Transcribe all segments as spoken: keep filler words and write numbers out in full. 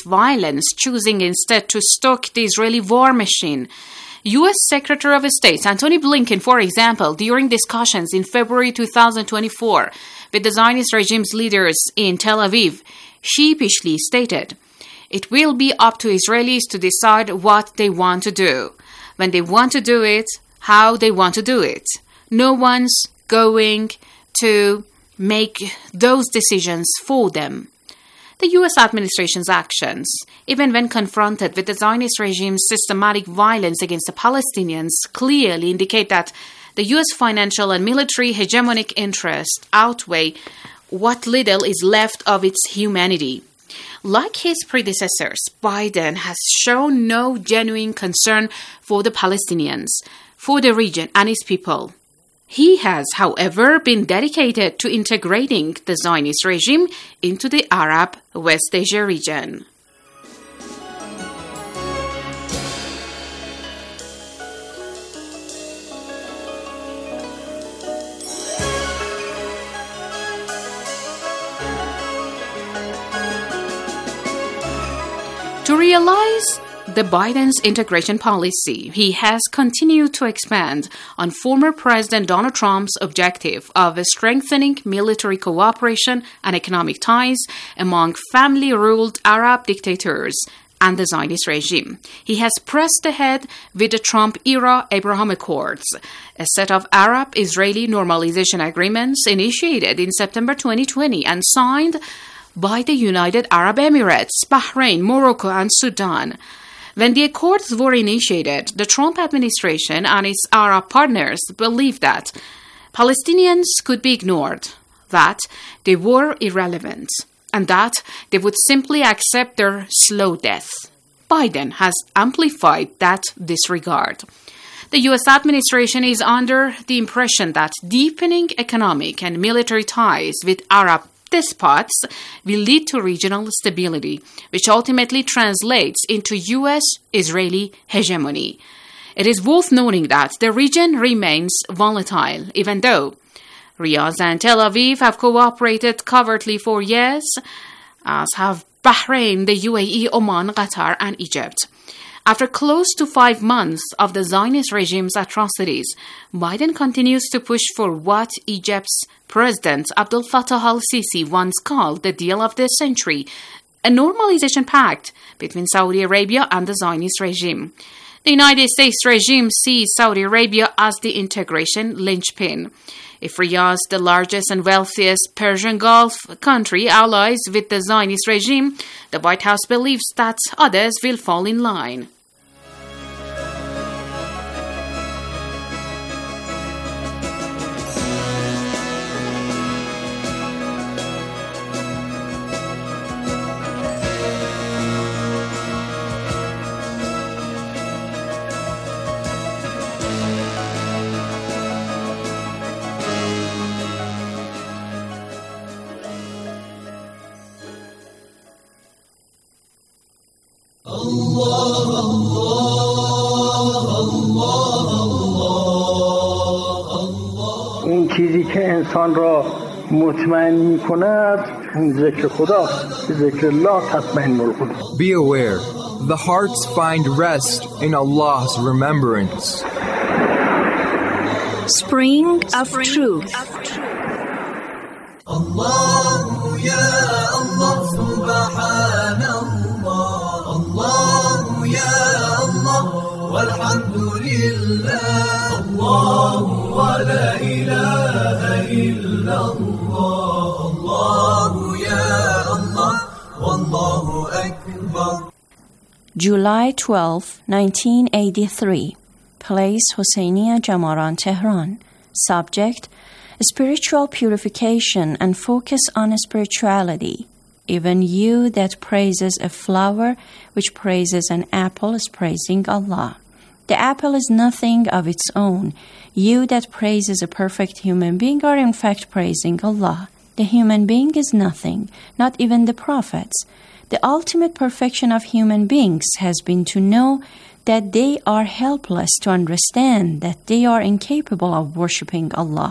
violence, choosing instead to stoke the Israeli war machine. U S Secretary of State Antony Blinken, for example, during discussions in February twenty twenty-four with the Zionist regime's leaders in Tel Aviv, sheepishly stated, "It will be up to Israelis to decide what they want to do, when they want to do it, how they want to do it. No one's going to make those decisions for them." The U S administration's actions, even when confronted with the Zionist regime's systematic violence against the Palestinians, clearly indicate that the U S financial and military hegemonic interests outweigh what little is left of its humanity. Like his predecessors, Biden has shown no genuine concern for the Palestinians, for the region and its people. He has, however, been dedicated to integrating the Zionist regime into the Arab West Asia region. To realize the Biden's integration policy, he has continued to expand on former President Donald Trump's objective of strengthening military cooperation and economic ties among family-ruled Arab dictators and the Zionist regime. He has pressed ahead with the Trump-era Abraham Accords, a set of Arab-Israeli normalization agreements initiated in September twenty twenty and signed by the United Arab Emirates, Bahrain, Morocco, and Sudan. When the accords were initiated, the Trump administration and its Arab partners believed that Palestinians could be ignored, that they were irrelevant, and that they would simply accept their slow death. Biden has amplified that disregard. The U S administration is under the impression that deepening economic and military ties with Arab despots will lead to regional stability, which ultimately translates into U S-Israeli hegemony. It is worth noting that the region remains volatile, even though Riyadh and Tel Aviv have cooperated covertly for years, as have Bahrain, the U A E, Oman, Qatar, and Egypt. After close to five months of the Zionist regime's atrocities, Biden continues to push for what Egypt's President Abdel Fattah al-Sisi once called the deal of the century, a normalization pact between Saudi Arabia and the Zionist regime. The United States regime sees Saudi Arabia as the integration linchpin. If Riyadh, the largest and wealthiest Persian Gulf country, allies with the Zionist regime, the White House believes that others will fall in line. اون چیزی که انسان را مطمئن می‌کند ذکر خداست. ذکر الله تطمئن القلوب. Be aware, the hearts find rest in Allah's remembrance. Spring of Truth. Allah ya Allah subhanallah. Allah ya Allah walhamdulillah. Allah wa la ilaha illallah. Allah ya Allah wallahu akbar. July twelfth, nineteen eighty-three. Place Hosseiniya Jamaran, Tehran. Subject: spiritual purification and focus on spirituality. Even you that praises a flower which praises an apple is praising Allah. The apple is nothing of its own. You that praises a perfect human being are in fact praising Allah. The human being is nothing, not even the prophets. The ultimate perfection of human beings has been to know that they are helpless, to understand that they are incapable of worshipping Allah.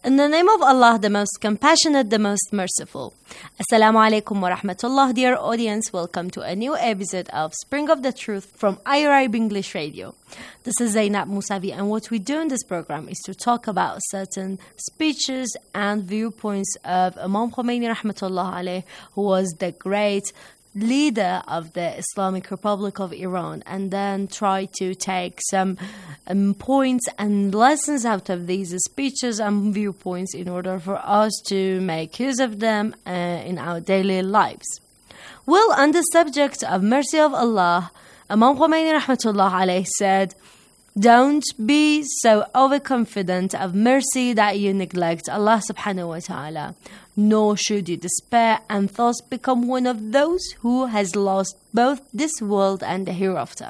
In the name of Allah, the most compassionate, the most merciful. Assalamu alaikum wa rahmatullah, dear audience. Welcome to a new episode of Spring of the Truth from Arab English Radio. This is Zainab Musavi, and what we do in this program is to talk about certain speeches and viewpoints of Imam Khomeini rahmatullah alayh, who was the great leader of the Islamic Republic of Iran, and then try to take some um, points and lessons out of these speeches and viewpoints in order for us to make use of them uh, in our daily lives. Well, on the subject of mercy of Allah, Imam Khomeini rahmatullah alayh said, "Don't be so overconfident of mercy that you neglect Allah subhanahu wa ta'ala, nor should you despair and thus become one of those who has lost both this world and the hereafter."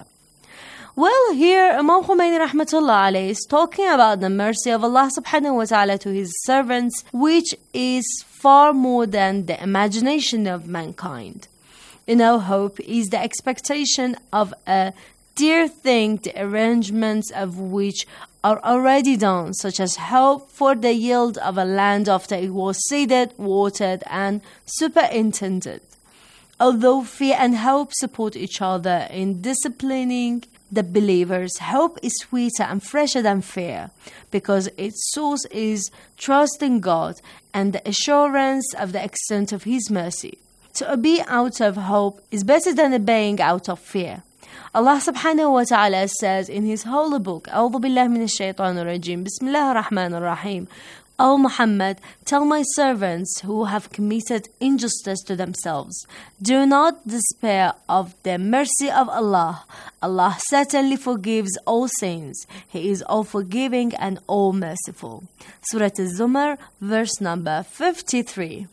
Well, here Imam Khomeini rahmatullah alayh is talking about the mercy of Allah subhanahu wa ta'ala to his servants, which is far more than the imagination of mankind. You know, hope is the expectation of a dear thing, the arrangements of which are already done, such as hope for the yield of a land after it was seeded, watered, and superintended. Although fear and hope support each other in disciplining the believers, hope is sweeter and fresher than fear, because its source is trust in God and the assurance of the extent of His mercy. To obey out of hope is better than obeying out of fear. Allah subhanahu wa ta'ala says in His holy book, A'udhu billahi minash shaitanir rajim, Bismillahir Rahmanir Rahim, O Muhammad, tell my servants who have committed injustice to themselves, do not despair of the mercy of Allah. Allah certainly forgives all sins. He is all forgiving and all merciful. Surah Az-Zumar, verse number fifty-three.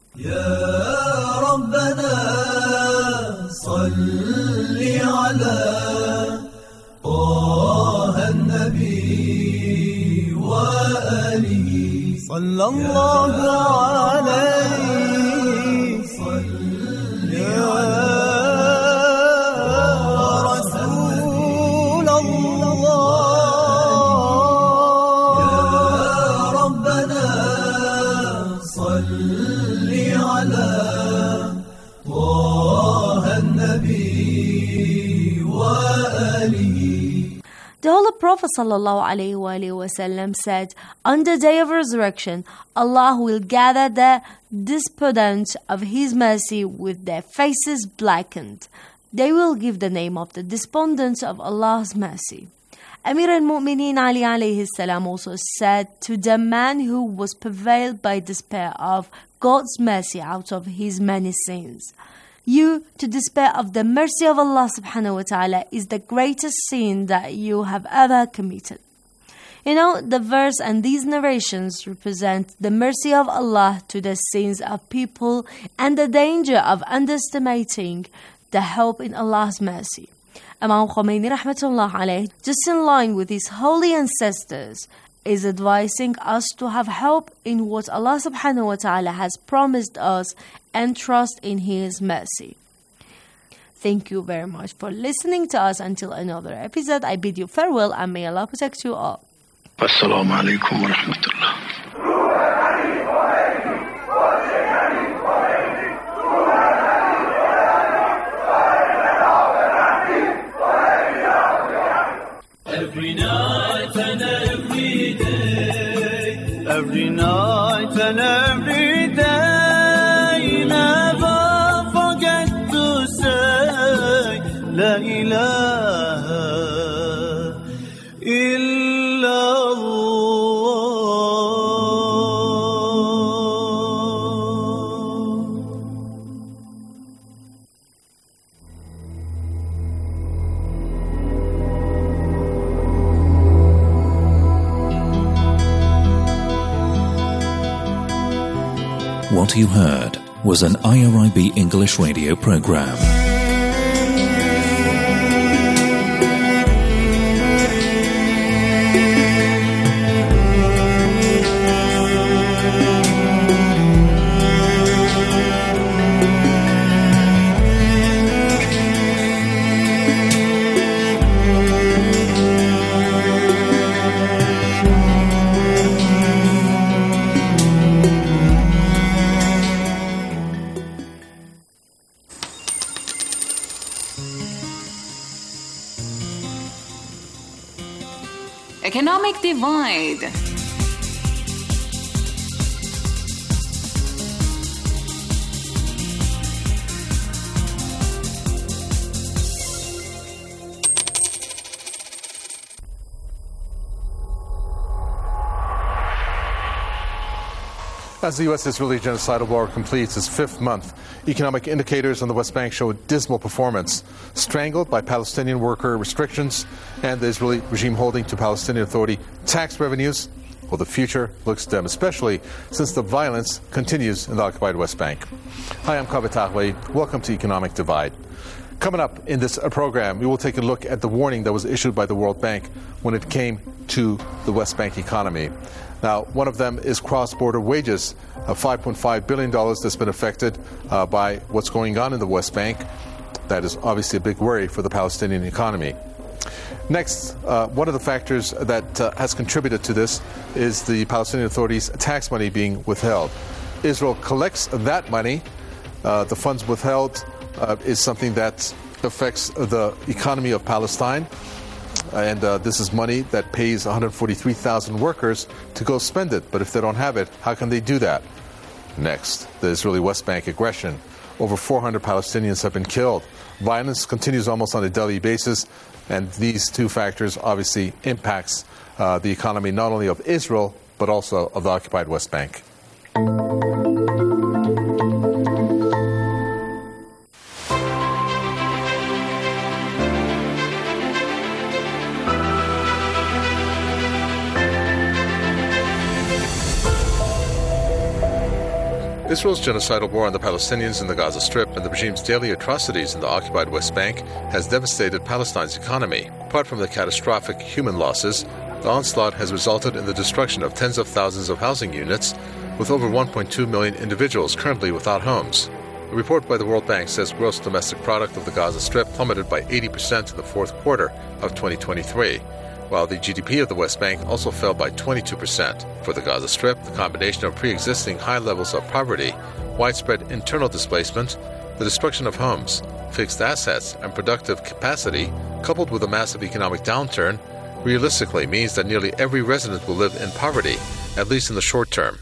يا ربنا صل على طه النبي وآله صلى الله عليه صل يا رسول الله يا ربنا صل على طه النبي وآله. The Holy Prophet sallallahu alaihi wasallam said, on the day of resurrection, Allah will gather the despondent of His mercy with their faces blackened. They will give the name of the despondents of Allah's mercy. Amir al-Mu'mineen Ali alayhi salam also said to the man who was prevailed by despair of God's mercy out of his many sins, you to despair of the mercy of Allah subhanahu wa ta'ala is the greatest sin that you have ever committed. You know, the verse and these narrations represent the mercy of Allah to the sins of people and the danger of underestimating the hope in Allah's mercy. Imam Khomeini rahmatullah alayh, just in line with his holy ancestors, is advising us to have hope in what Allah subhanahu wa ta'ala has promised us and trust in His mercy. Thank you very much for listening to us. Until another episode, I bid you farewell and may Allah protect you all. Assalamu alaikum wa rahmatullah. Every night and every day, every night and every day, never forget to say La ilaha illallah. What you heard was an I R I B English radio program. Economic Divide. As the U S-Israeli genocidal war completes its fifth month, economic indicators on the West Bank show a dismal performance, strangled by Palestinian worker restrictions and the Israeli regime holding to Palestinian Authority tax revenues. Well, the future looks dim, especially since the violence continues in the occupied West Bank. Hi, I'm Kaveh Taghouei. Welcome to Economic Divide. Coming up in this program, we will take a look at the warning that was issued by the World Bank when it came to the West Bank economy. Now, one of them is cross-border wages, of five point five billion dollars that's been affected uh, by what's going on in the West Bank. That is obviously a big worry for the Palestinian economy. Next, uh, one of the factors that uh, has contributed to this is the Palestinian Authority's tax money being withheld. Israel collects that money. Uh, the funds withheld uh, is something that affects the economy of Palestine. And uh, this is money that pays one hundred forty-three thousand workers to go spend it. But if they don't have it, how can they do that? Next, the Israeli West Bank aggression. Over four hundred Palestinians have been killed. Violence continues almost on a daily basis. And these two factors obviously impacts uh, the economy not only of Israel, but also of the occupied West Bank. Israel's genocidal war on the Palestinians in the Gaza Strip and the regime's daily atrocities in the occupied West Bank has devastated Palestine's economy. Apart from the catastrophic human losses, the onslaught has resulted in the destruction of tens of thousands of housing units, with over one point two million individuals currently without homes. A report by the World Bank says gross domestic product of the Gaza Strip plummeted by eighty percent in the fourth quarter of twenty twenty-three. While the G D P of the West Bank also fell by twenty-two percent. For the Gaza Strip, the combination of pre-existing high levels of poverty, widespread internal displacement, the destruction of homes, fixed assets, and productive capacity, coupled with a massive economic downturn, realistically means that nearly every resident will live in poverty, at least in the short term.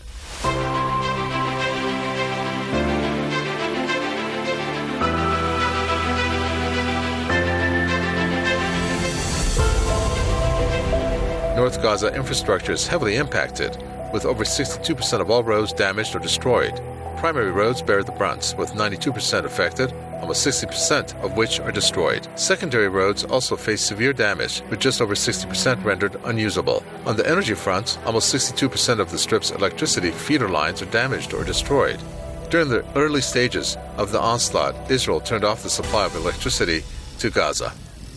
North Gaza infrastructure is heavily impacted, with over sixty-two percent of all roads damaged or destroyed. Primary roads bear the brunt, with ninety-two percent affected, almost sixty percent of which are destroyed. Secondary roads also face severe damage, with just over sixty percent rendered unusable. On the energy front, almost sixty-two percent of the Strip's electricity feeder lines are damaged or destroyed. During the early stages of the onslaught, Israel turned off the supply of electricity to Gaza.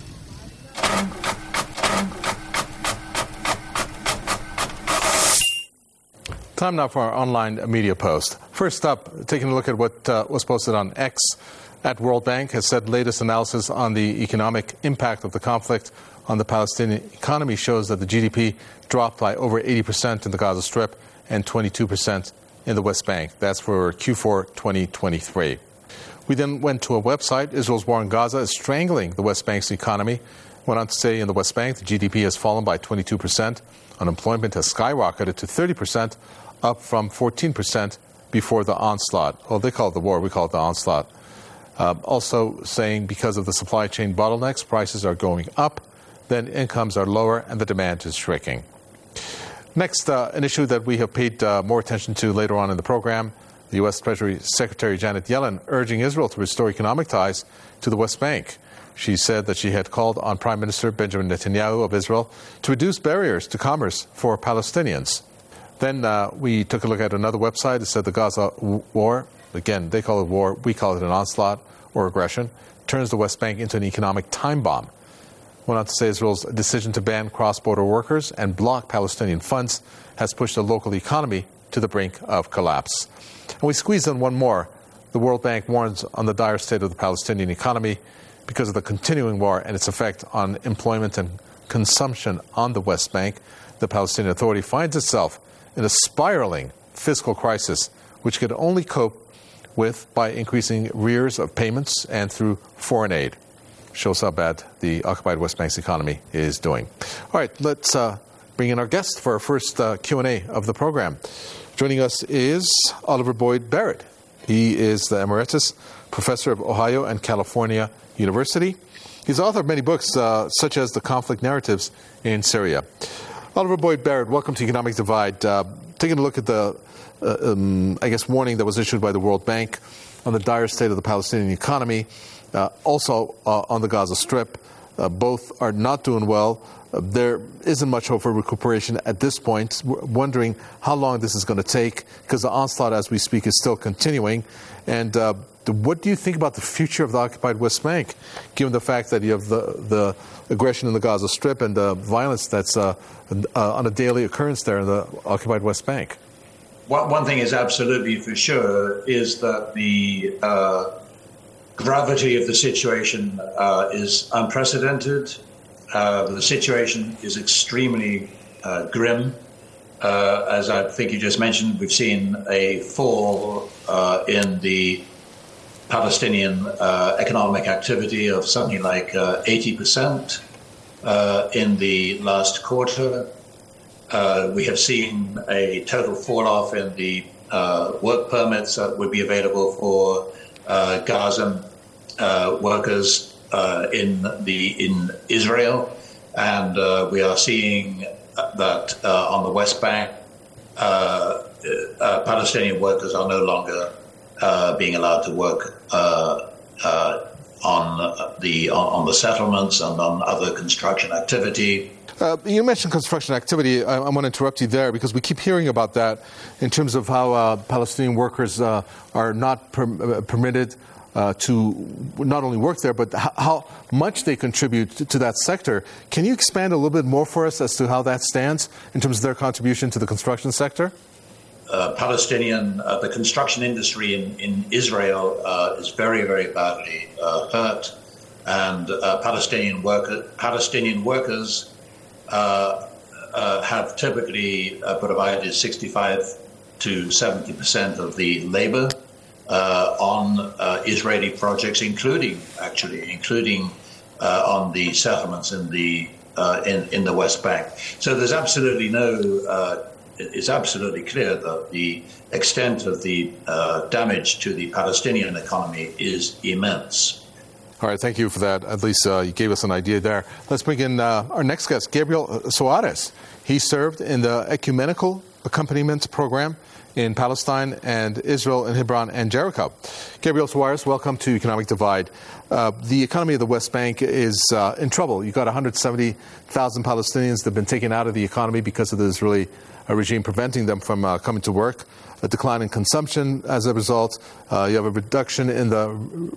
Time now for our online media post. First up, taking a look at what uh, was posted on X. At World Bank has said latest analysis on the economic impact of the conflict on the Palestinian economy shows that the G D P dropped by over eighty percent in the Gaza Strip and twenty-two percent in the West Bank. That's for Q four twenty twenty-three. We then went to a website. Israel's war in Gaza is strangling the West Bank's economy. Went on to say in the West Bank, the G D P has fallen by twenty-two percent. Unemployment has skyrocketed to thirty percent, up from fourteen percent before the onslaught. Well, they call it the war. We call it the onslaught. Uh, also saying because of the supply chain bottlenecks, prices are going up, then incomes are lower, and the demand is shrinking. Next, uh, an issue that we have paid uh, more attention to later on in the program, the U S Treasury Secretary Janet Yellen urging Israel to restore economic ties to the West Bank. She said that she had called on Prime Minister Benjamin Netanyahu of Israel to reduce barriers to commerce for Palestinians. Then uh, we took a look at another website. It said the Gaza war, again, they call it war, we call it an onslaught or aggression, turns the West Bank into an economic time bomb. Went on to say Israel's decision to ban cross-border workers and block Palestinian funds has pushed the local economy to the brink of collapse. And we squeezed in one more. The World Bank warns on the dire state of the Palestinian economy because of the continuing war and its effect on employment and consumption on the West Bank. The Palestinian Authority finds itself in a spiraling fiscal crisis, which could only cope with by increasing arrears of payments and through foreign aid. Shows how bad the occupied West Bank's economy is doing. All right, let's uh, bring in our guest for our first uh, Q and A of the program. Joining us is Oliver Boyd Barrett. He is the Emeritus Professor of Ohio and California University. He's the author of many books, uh, such as The Conflict Narratives in Syria. Oliver Boyd Barrett, welcome to Economic Divide. Uh, taking a look at the, uh, um, I guess, warning that was issued by the World Bank on the dire state of the Palestinian economy, uh, also uh, on the Gaza Strip. Uh, both are not doing well. Uh, there isn't much hope for recuperation at this point. We're wondering how long this is going to take, because the onslaught as we speak is still continuing. And uh, what do you think about the future of the occupied West Bank, given the fact that you have the, the aggression in the Gaza Strip and the violence that's uh, uh, on a daily occurrence there in the occupied West Bank? One, one thing is absolutely for sure is that the uh, gravity of the situation uh, is unprecedented. Uh, the situation is extremely uh, grim. Uh, as I think you just mentioned, we've seen a fall uh, in the Palestinian uh, economic activity of something like uh, eighty percent uh, in the last quarter. Uh, we have seen a total fall-off in the uh, work permits that would be available for uh, Gaza uh, workers uh, in the in Israel, and uh, we are seeing that uh, on the West Bank, uh, uh, Palestinian workers are no longer uh, being allowed to work uh, uh, on the on, on the settlements and on other construction activity. Uh, you mentioned construction activity. I, I want to interrupt you there because we keep hearing about that in terms of how uh, Palestinian workers uh, are not per- uh, permitted uh, to not only work there, but h- how much they contribute to, to that sector. Can you expand a little bit more for us as to how that stands in terms of their contribution to the construction sector? Uh, Palestinian, uh, the construction industry in, in Israel uh, is very, very badly uh, hurt, and uh, Palestinian worker, Palestinian workers Uh, uh, have typically uh, provided sixty-five to seventy percent of the labor uh, on uh, Israeli projects, including actually including uh, on the settlements in the uh, in in the West Bank. So there's absolutely no. Uh, it's absolutely clear that the extent of the uh, damage to the Palestinian economy is immense. All right, thank you for that. At least uh, you gave us an idea there. Let's bring in uh, our next guest, Gabriel Soares. He served in the Ecumenical Accompaniment Program in Palestine and Israel in Hebron and Jericho. Gabriel Soares, welcome to Economic Divide. Uh, the economy of the West Bank is uh, in trouble. You've got one hundred seventy thousand Palestinians that have been taken out of the economy because of the Israeli uh, regime preventing them from uh, coming to work. A decline in consumption as a result. Uh, you have a reduction in the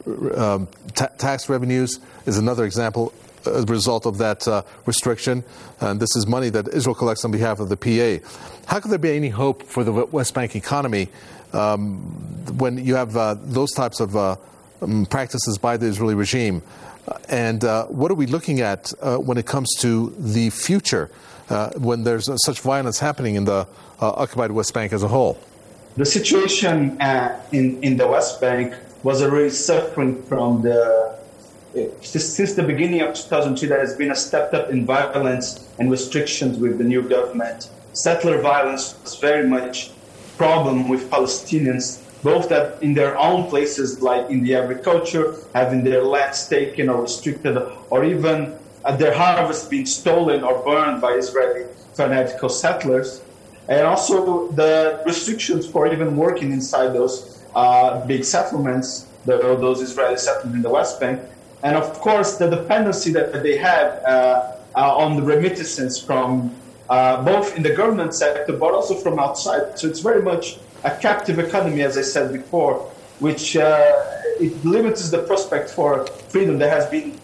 uh, ta- tax revenues is another example as a result of that uh, restriction. And this is money that Israel collects on behalf of the P A. How could there be any hope for the West Bank economy um, when you have uh, those types of uh, um, practices by the Israeli regime? And uh, what are we looking at uh, when it comes to the future uh, when there's uh, such violence happening in the uh, occupied West Bank as a whole? The situation uh, in, in the West Bank was already suffering from the, uh, since the beginning of two thousand two, there has been a stepped up in violence and restrictions with the new government. Settler violence was very much a problem with Palestinians, both that in their own places, like in the agriculture, having their lands taken or restricted, or even uh, their harvest being stolen or burned by Israeli fanatical settlers. And also the restrictions for even working inside those uh, big settlements, the, those Israeli settlements in the West Bank. And of course, the dependency that they have uh, uh, on the remittances from uh, both in the government sector, but also from outside. So it's very much a captive economy, as I said before, which uh, it limits the prospect for freedom. There has been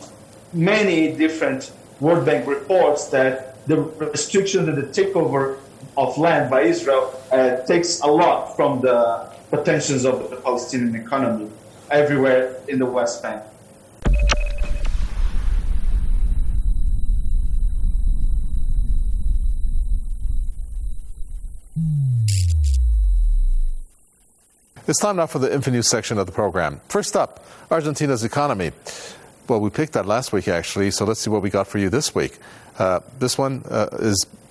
many different World Bank reports that the restrictions and the takeover of land by Israel uh, takes a lot from the potentials of the Palestinian economy everywhere in the West Bank. It's time now for the Infonews section of the program. First up, Argentina's economy. Well, we picked that last week, actually, so let's see what we got for you this week. Uh, this one uh, is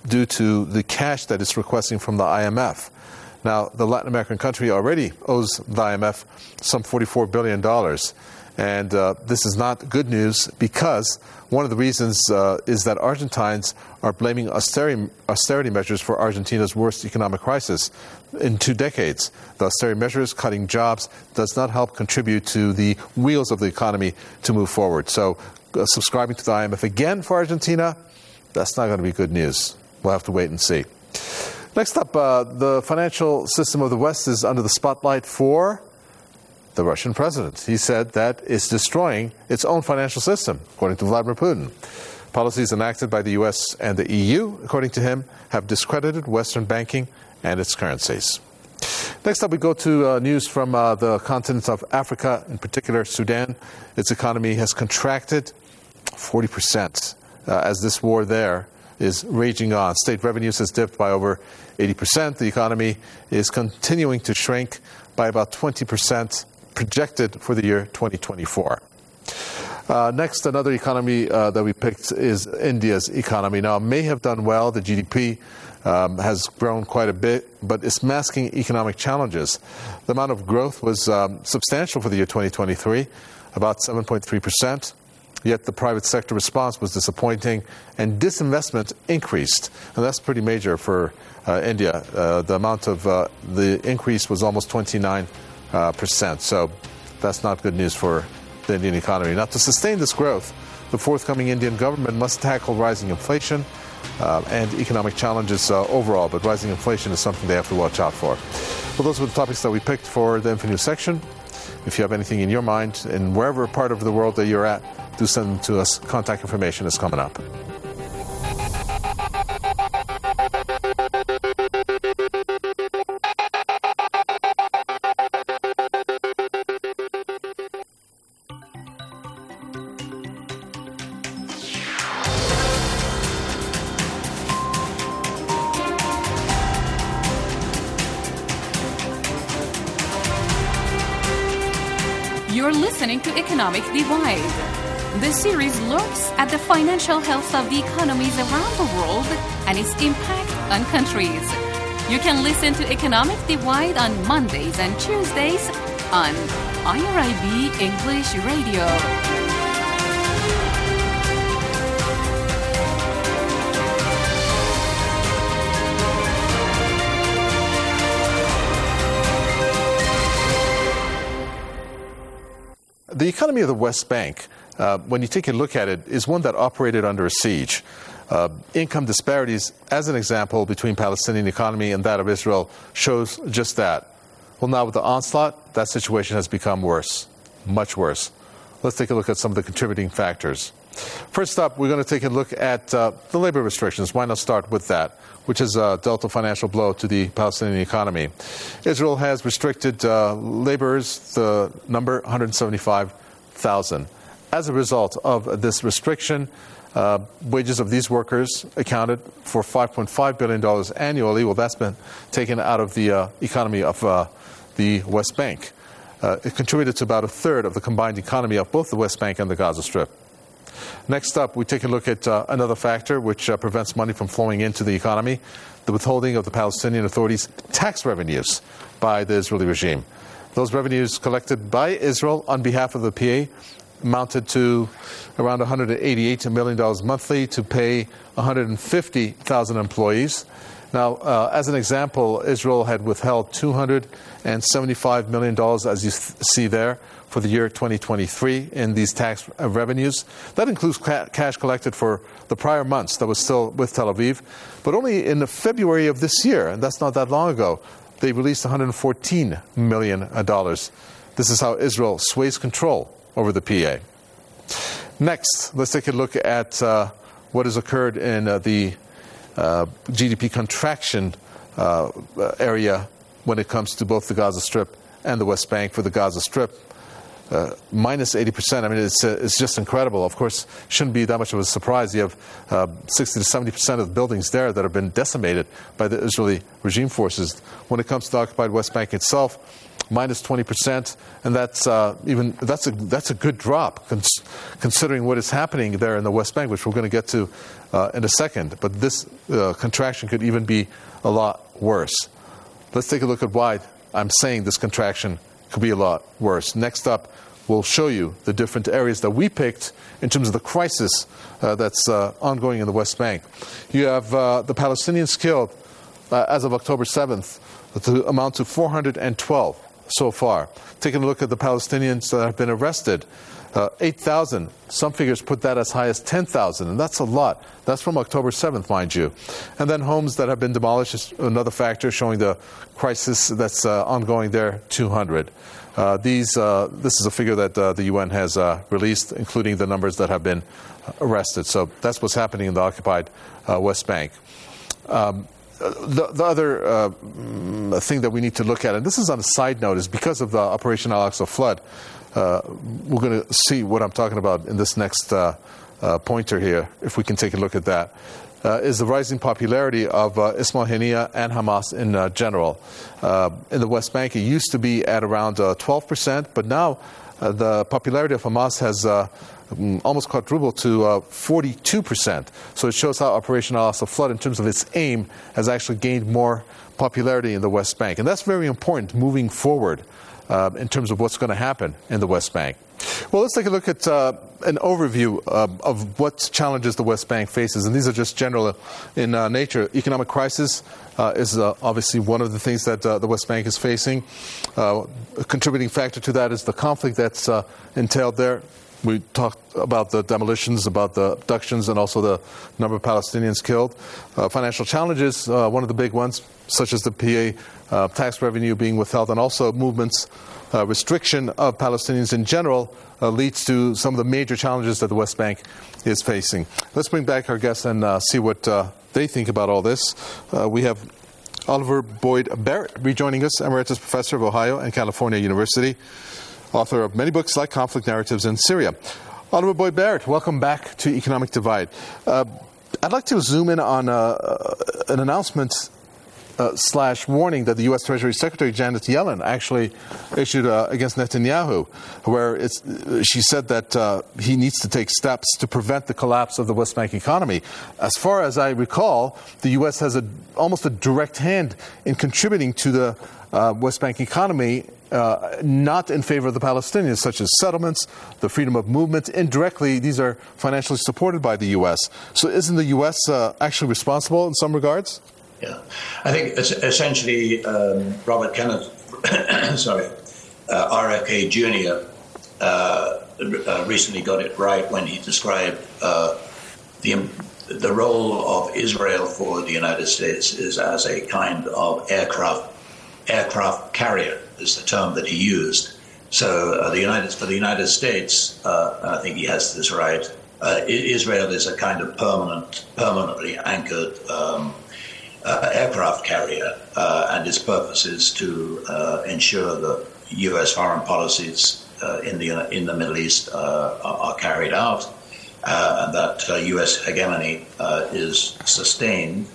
due to the cash that it's requesting from the I M F. Now, the Latin American country already owes the I M F some forty-four billion dollars. And uh, this is not good news because one of the reasons uh, is that Argentines are blaming austerity, austerity measures for Argentina's worst economic crisis in two decades. The austerity measures, cutting jobs, does not help contribute to the wheels of the economy to move forward. So uh, subscribing to the I M F again for Argentina, that's not going to be good news. We'll have to wait and see. Next up, uh, the financial system of the West is under the spotlight for the Russian president. He said that it's destroying its own financial system, according to Vladimir Putin. Policies enacted by the U S and the E U, according to him, have discredited Western banking and its currencies. Next up, we go to uh, news from uh, the continent of Africa, in particular Sudan. Its economy has contracted forty percent uh, as this war there is raging on. State revenues has dipped by over eighty percent. The economy is continuing to shrink by about twenty percent projected for the year twenty twenty-four. Uh, next, another economy uh, that we picked is India's economy. Now, it may have done well. The G D P um, has grown quite a bit, but it's masking economic challenges. The amount of growth was um, substantial for the year twenty twenty-three, about seven point three percent. Yet the private sector response was disappointing, and disinvestment increased. And that's pretty major for uh, India. Uh, the amount of uh, the increase was almost twenty-nine uh, percent. So that's not good news for the Indian economy. Now, to sustain this growth, the forthcoming Indian government must tackle rising inflation uh, and economic challenges uh, overall. But rising inflation is something they have to watch out for. Well, those were the topics that we picked for the InfoNews section. If you have anything in your mind, in wherever part of the world that you're at, do send them to us. Contact information is coming up. You're listening to Economic Divide. This series looks at the financial health of the economies around the world and its impact on countries. You can listen to Economic Divide on Mondays and Tuesdays on I R I B English Radio. The economy of the West Bank, uh, when you take a look at it, is one that operated under a siege. Uh, income disparities, as an example, between Palestinian economy and that of Israel shows just that. Well, now with the onslaught, that situation has become worse, much worse. Let's take a look at some of the contributing factors. First up, we're going to take a look at uh, the labor restrictions. Why not start with that, which is uh, dealt a financial blow to the Palestinian economy. Israel has restricted uh, laborers, the number one hundred seventy-five thousand. As a result of this restriction, uh, wages of these workers accounted for five point five billion dollars annually. Well, that's been taken out of the uh, economy of uh, the West Bank. Uh, it contributed to about a third of the combined economy of both the West Bank and the Gaza Strip. Next up, we take a look at uh, another factor which uh, prevents money from flowing into the economy, the withholding of the Palestinian Authority's tax revenues by the Israeli regime. Those revenues collected by Israel on behalf of the P A amounted to around one hundred eighty-eight million dollars monthly to pay one hundred fifty thousand employees. Now, uh, as an example, Israel had withheld two hundred seventy-five million dollars, as you th- see there, for the year twenty twenty-three in these tax revenues. That includes ca- cash collected for the prior months that was still with Tel Aviv. But only in February of this year, and that's not that long ago, they released one hundred fourteen million dollars. This is how Israel sways control over the P A. Next, let's take a look at uh, what has occurred in uh, the uh, G D P contraction uh, area when it comes to both the Gaza Strip and the West Bank. For the Gaza Strip, Uh, minus eighty percent. I mean, it's uh, it's just incredible. Of course, shouldn't be that much of a surprise. You have uh, sixty to seventy percent of the buildings there that have been decimated by the Israeli regime forces. When it comes to the occupied West Bank itself, minus twenty percent, and that's uh, even that's a that's a good drop cons- considering what is happening there in the West Bank, which we're going to get to uh, in a second. But this uh, contraction could even be a lot worse. Let's take a look at why I'm saying this contraction could be a lot worse. Next up, we'll show you the different areas that we picked in terms of the crisis uh, that's uh, ongoing in the West Bank. You have uh, the Palestinians killed uh, as of October seventh to amount to four hundred twelve so far. Taking a look at the Palestinians that have been arrested, uh, eight thousand. Some figures put that as high as ten thousand, and that's a lot. That's from October seventh, mind you. And then homes that have been demolished is another factor showing the crisis that's uh, ongoing there, two hundred. Uh, these, uh, this is a figure that uh, the U N has uh, released, including the numbers that have been arrested. So that's what's happening in the occupied uh, West Bank. Um, the, the other uh, thing that we need to look at, and this is on a side note, is because of the Operation Al-Aqsa flood, uh, we're going to see what I'm talking about in this next uh, uh, pointer here, if we can take a look at that. Uh, is the rising popularity of uh, Ismail Haniyeh and Hamas in uh, general. Uh, in the West Bank, it used to be at around uh, twelve percent, but now uh, the popularity of Hamas has uh, almost quadrupled to uh, forty-two percent. So it shows how Operation Al-Aqsa flood, in terms of its aim, has actually gained more popularity in the West Bank. And that's very important moving forward uh, in terms of what's going to happen in the West Bank. Well, let's take a look at uh, an overview uh, of what challenges the West Bank faces. And these are just general in uh, nature. Economic crisis uh, is uh, obviously one of the things that uh, the West Bank is facing. Uh, a contributing factor to that is the conflict that's uh, entailed there. We talked about the demolitions, about the abductions, and also the number of Palestinians killed. Uh, financial challenges, uh, one of the big ones, such as the P A uh, tax revenue being withheld, and also movements, uh, restriction of Palestinians in general, uh, leads to some of the major challenges that the West Bank is facing. Let's bring back our guests and uh, see what uh, they think about all this. Uh, we have Oliver Boyd Barrett rejoining us, Emeritus Professor of Ohio and California University, author of many books like Conflict Narratives in Syria. Oliver Boyd Barrett, welcome back to Economic Divide. Uh, I'd like to zoom in on uh, an announcement uh, slash warning that the U S Treasury Secretary Janet Yellen actually issued uh, against Netanyahu, where it's, she said that uh, he needs to take steps to prevent the collapse of the West Bank economy. As far as I recall, the U S has a, almost a direct hand in contributing to the uh, West Bank economy, Uh, not in favor of the Palestinians, such as settlements, the freedom of movement. Indirectly, these are financially supported by the U S. So isn't the U S uh, actually responsible in some regards? Yeah. I think essentially um, Robert Kenneth, sorry, uh, R F K Junior Uh, uh, recently got it right when he described uh, the the role of Israel for the United States is as a kind of aircraft aircraft carrier, is the term that he used. So uh, the United for the United States, uh, and I think he has this right, uh, Israel is a kind of permanent, permanently anchored um, uh, aircraft carrier, uh, and its purpose is to uh, ensure that U S foreign policies uh, in the in the Middle East uh, are, are carried out, uh, and that uh, U S hegemony uh, is sustained,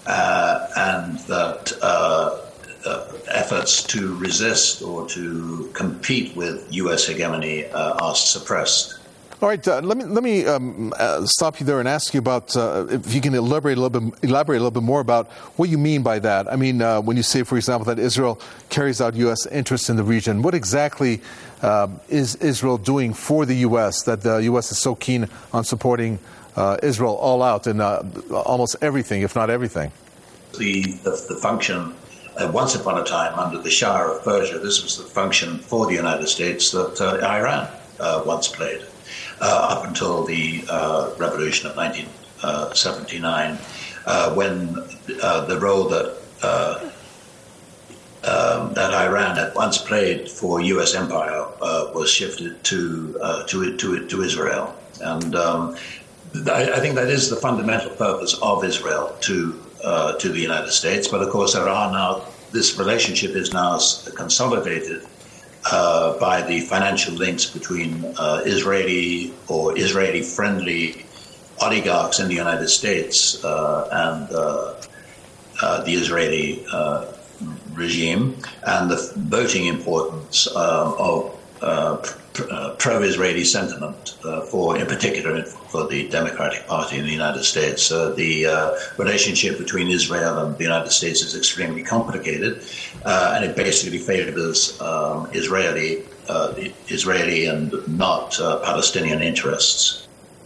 uh, and that Uh, Uh, efforts to resist or to compete with U S hegemony uh, are suppressed. All right, uh, let me let me um, uh, stop you there and ask you about uh, if you can elaborate a little bit elaborate a little bit more about what you mean by that. I mean, uh, when you say, for example, that Israel carries out U S interests in the region, what exactly um, is Israel doing for the U S that the U S is so keen on supporting uh, Israel all out in uh, almost everything, if not everything? The the, the function. Uh, once upon a time, under the Shah of Persia, this was the function for the United States that uh, Iran uh, once played, uh, up until the uh, revolution of nineteen seventy-nine, uh, when uh, the role that uh, um, that Iran had once played for U S empire uh, was shifted to uh, to to to Israel, and um, I, I think that is the fundamental purpose of Israel to. Uh, to the United States, but of course there are now, this relationship is now consolidated uh, by the financial links between uh, Israeli or Israeli-friendly oligarchs in the United States uh, and uh, uh, the Israeli uh, regime and the voting importance uh, of uh, pr- uh, pro-Israeli sentiment, uh, for in particular for the Democratic Party in the United States. Uh, the uh, relationship between Israel and the United States is extremely complicated, uh, and it basically favors um, Israeli, uh, Israeli and not uh, Palestinian interests.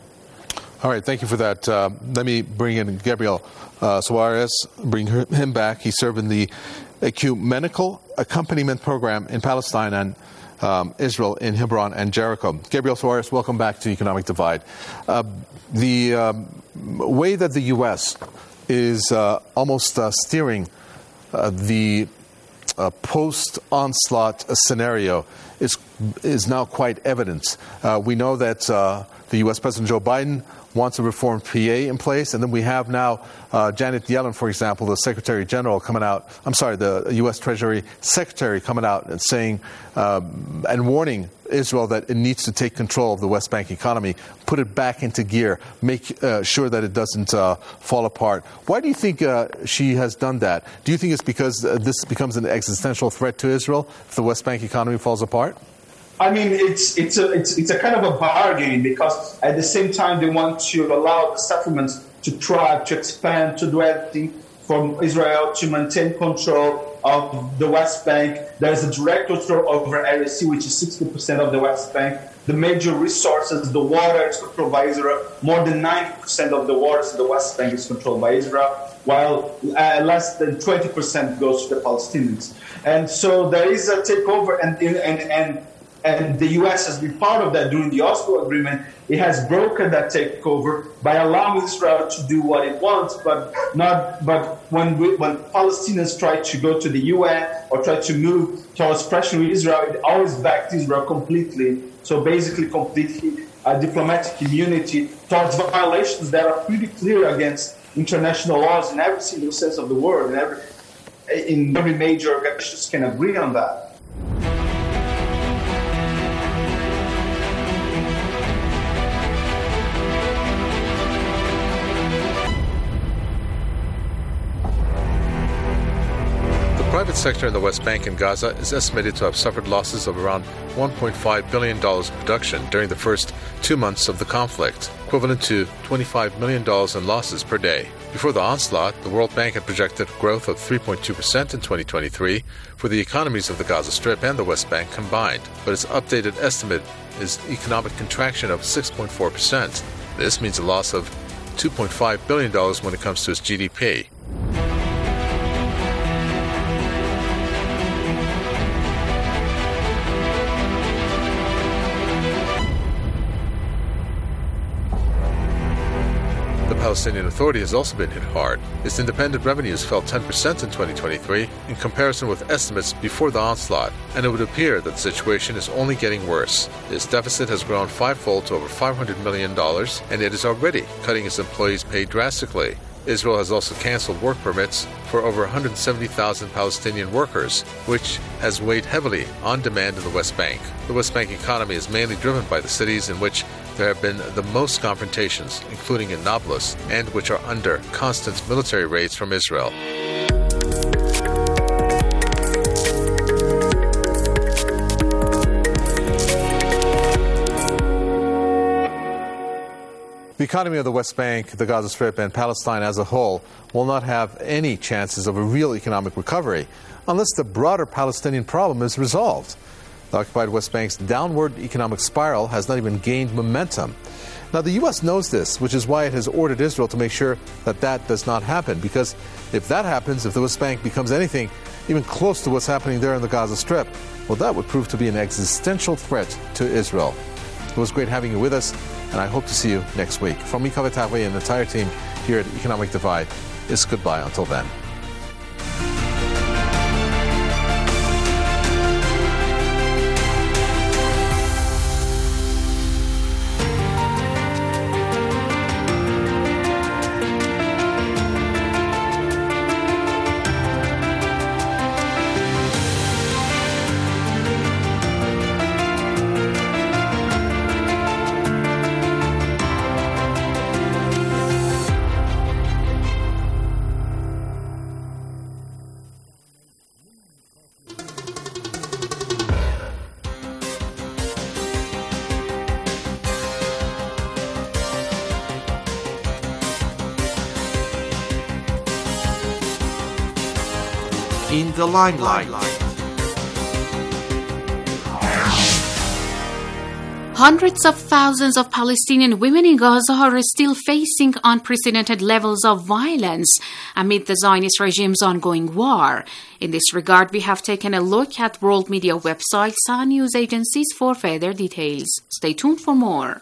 All right, thank you for that. Uh, let me bring in Gabriel uh, Suarez, bring her, him back. He served in the Ecumenical Accompaniment Program in Palestine and um, Israel in Hebron and Jericho. Gabriel Suarez, welcome back to Economic Divide. Uh, the um, way that the U S is uh, almost uh, steering uh, the uh, post-onslaught scenario is is now quite evident. Uh, we know that uh, the U S President Joe Biden wants a reformed P A in place, and then we have now uh, Janet Yellen, for example, the Secretary General, coming out. I'm sorry, the U S Treasury Secretary coming out and saying um, and warning Israel that it needs to take control of the West Bank economy, put it back into gear, make uh, sure that it doesn't uh, fall apart. Why do you think uh, she has done that? Do you think it's because uh, this becomes an existential threat to Israel if the West Bank economy falls apart? I mean, it's it's a it's it's a kind of a bargain, because at the same time they want to allow the settlements to try to expand, to do everything from Israel to maintain control of the West Bank. There's a direct control over Area C, which is sixty percent of the West Bank. The major resources, the water, is controlled by Israel. More than ninety percent of the waters in the West Bank is controlled by Israel, while uh, less than twenty percent goes to the Palestinians. And so there is a takeover, and and and. And the U S has been part of that during the Oslo Agreement. It has broken that takeover by allowing Israel to do what it wants, but not. But when we, when Palestinians try to go to the U N or try to move towards pressure with Israel, it always backed Israel completely. So basically, completely a diplomatic immunity towards violations that are pretty clear against international laws in every single sense of the word, and every in every major organizations can agree on that. The private sector in the West Bank and Gaza is estimated to have suffered losses of around one point five billion dollars in production during the first two months of the conflict, equivalent to twenty-five million dollars in losses per day. Before the onslaught, the World Bank had projected growth of three point two percent in twenty twenty-three for the economies of the Gaza Strip and the West Bank combined, but its updated estimate is economic contraction of six point four percent. This means a loss of two point five billion dollars when it comes to its G D P. The Palestinian Authority has also been hit hard. Its independent revenues fell ten percent in twenty twenty-three in comparison with estimates before the onslaught, and it would appear that the situation is only getting worse. Its deficit has grown fivefold to over five hundred million dollars, and it is already cutting its employees' pay drastically. Israel has also canceled work permits for over one hundred seventy thousand Palestinian workers, which has weighed heavily on demand in the West Bank. The West Bank economy is mainly driven by the cities in which there have been the most confrontations, including in Nablus, and which are under constant military raids from Israel. The economy of the West Bank, the Gaza Strip, and Palestine as a whole will not have any chances of a real economic recovery unless the broader Palestinian problem is resolved. The occupied West Bank's downward economic spiral has not even gained momentum. Now, the U S knows this, which is why it has ordered Israel to make sure that that does not happen, because if that happens, if the West Bank becomes anything even close to what's happening there in the Gaza Strip, well, that would prove to be an existential threat to Israel. It was great having you with us, and I hope to see you next week. From me, Kaveh Tagli, and the entire team here at Economic Divide, it's goodbye until then. in the limelight. Hundreds of thousands of Palestinian women in Gaza are still facing unprecedented levels of violence amid the Zionist regime's ongoing war. In this regard, we have taken a look at world media websites and news agencies for further details. Stay tuned for more.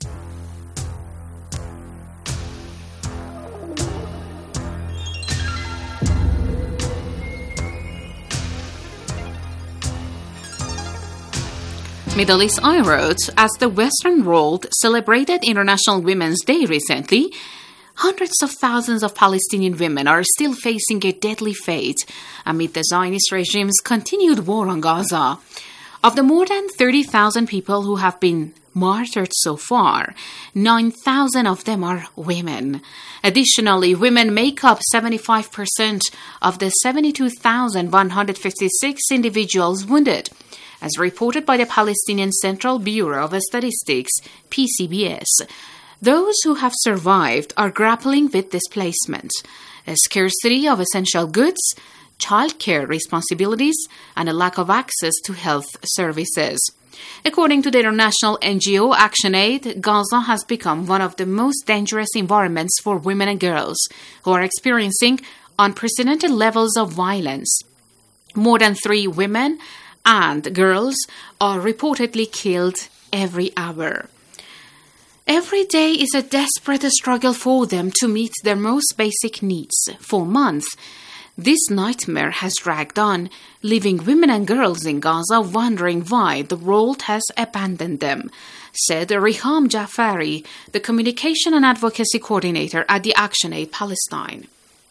Middle East Eye wrote, as the Western world celebrated International Women's Day recently, hundreds of thousands of Palestinian women are still facing a deadly fate amid the Zionist regime's continued war on Gaza. Of the more than thirty thousand people who have been martyred so far, nine thousand of them are women. Additionally, women make up seventy-five percent of the seventy-two thousand one hundred fifty-six individuals wounded, as reported by the Palestinian Central Bureau of Statistics, P C B S. Those who have survived are grappling with displacement, a scarcity of essential goods, childcare responsibilities, and a lack of access to health services. According to the international N G O ActionAid, Gaza has become one of the most dangerous environments for women and girls who are experiencing unprecedented levels of violence. More than three women and girls are reportedly killed every hour. Every day is a desperate struggle for them to meet their most basic needs. For months, this nightmare has dragged on, leaving women and girls in Gaza wondering why the world has abandoned them, said Riham Jafari, the communication and advocacy coordinator at the ActionAid Palestine.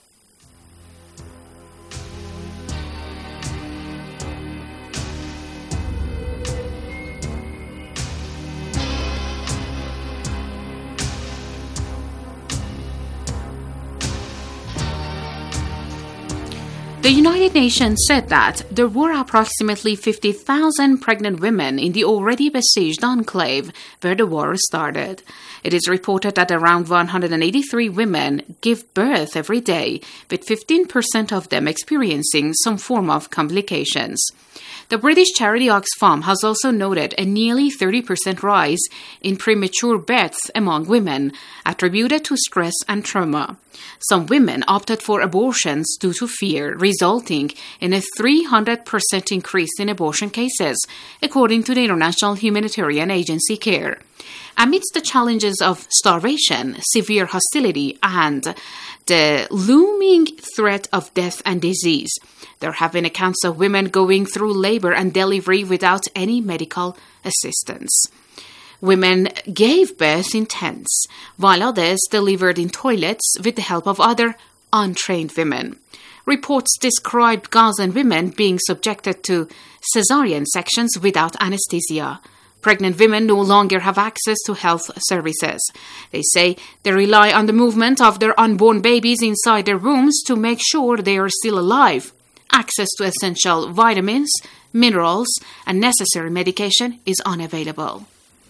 The United Nations said that there were approximately fifty thousand pregnant women in the already besieged enclave where the war started. It is reported that around one hundred eighty-three women give birth every day, with fifteen percent of them experiencing some form of complications. The British charity Oxfam has also noted a nearly thirty percent rise in premature births among women, attributed to stress and trauma. Some women opted for abortions due to fear, resulting in a three hundred percent increase in abortion cases, according to the international humanitarian agency CARE. Amidst the challenges of starvation, severe hostility, and the looming threat of death and disease, there have been accounts of women going through labor and delivery without any medical assistance. Women gave birth in tents, while others delivered in toilets with the help of other untrained women. Reports described Gazan women being subjected to cesarean sections without anesthesia. Pregnant women no longer have access to health services. They say they rely on the movement of their unborn babies inside their wombs to make sure they are still alive. Access to essential vitamins, minerals, and necessary medication is unavailable.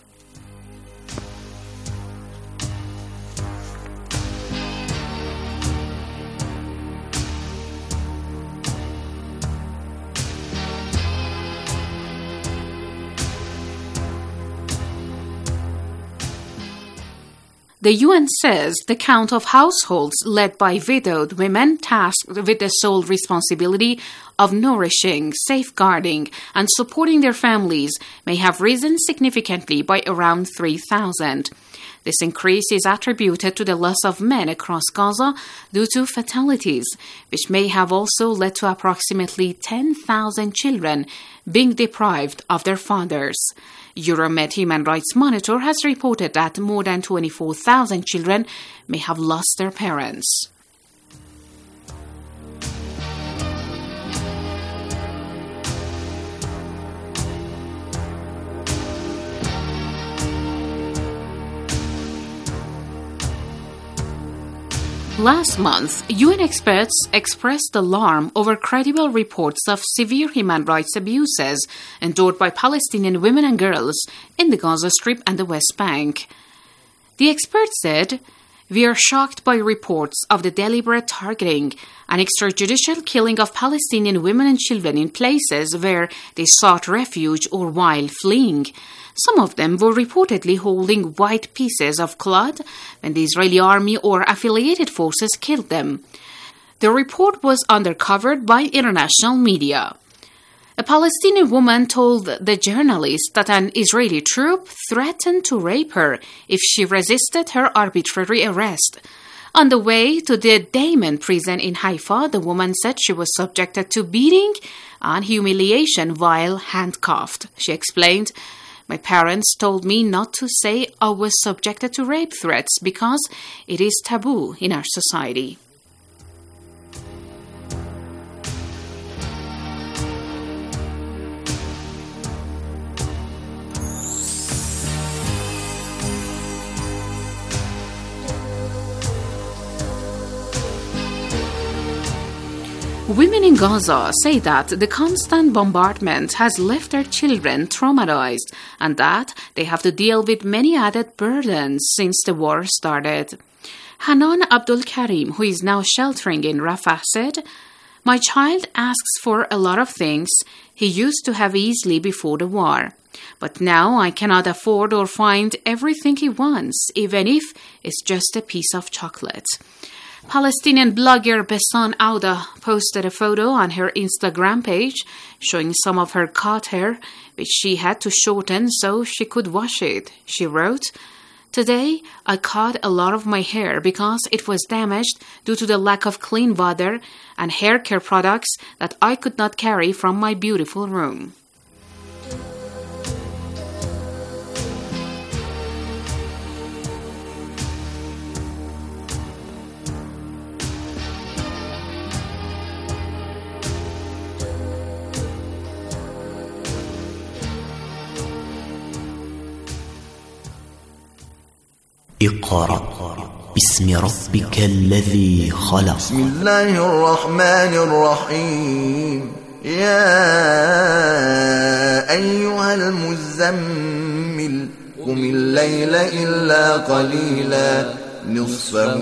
The U N says the count of households led by widowed women tasked with the sole responsibility of nourishing, safeguarding, and supporting their families may have risen significantly by around three thousand. This increase is attributed to the loss of men across Gaza due to fatalities, which may have also led to approximately ten thousand children being deprived of their fathers. Euromed Human Rights Monitor has reported that more than twenty-four thousand children may have lost their parents. Last month, U N experts expressed alarm over credible reports of severe human rights abuses endured by Palestinian women and girls in the Gaza Strip and the West Bank. The experts said, We are shocked by reports of the deliberate targeting and extrajudicial killing of Palestinian women and children in places where they sought refuge or while fleeing. Some of them were reportedly holding white pieces of cloth when the Israeli army or affiliated forces killed them. The report was undercovered by international media. A Palestinian woman told the journalist that an Israeli troop threatened to rape her if she resisted her arbitrary arrest. On the way to the Damon prison in Haifa, the woman said she was subjected to beating and humiliation while handcuffed. She explained, "My parents told me not to say I was subjected to rape threats because it is taboo in our society." Women in Gaza say that the constant bombardment has left their children traumatized and that they have to deal with many added burdens since the war started. Hanan Abdul Karim, who is now sheltering in Rafah, said, "My child asks for a lot of things he used to have easily before the war. But now I cannot afford or find everything he wants, even if it's just a piece of chocolate." Palestinian blogger Bessan Auda posted a photo on her Instagram page showing some of her cut hair, which she had to shorten so she could wash it. She wrote, "Today, I cut a lot of my hair because it was damaged due to the lack of clean water and hair care products that I could not carry from my beautiful room." اقرأ باسم ربك الذي خلق. بسم الله الرحمن الرحيم. يا أيها المزمل قم الليل إلا قليلا نصفه